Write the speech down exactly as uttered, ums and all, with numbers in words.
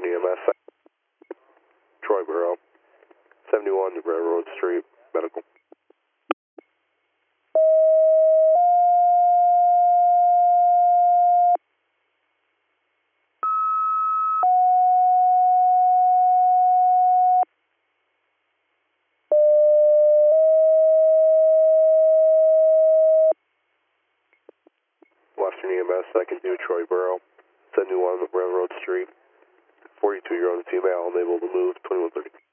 E M S, Troy Borough, seventy-one Railroad Street, medical. Western E M S, I can do Troy Borough, seventy-one Railroad Street, forty-two-year-old female, unable to move, twenty-one thirty.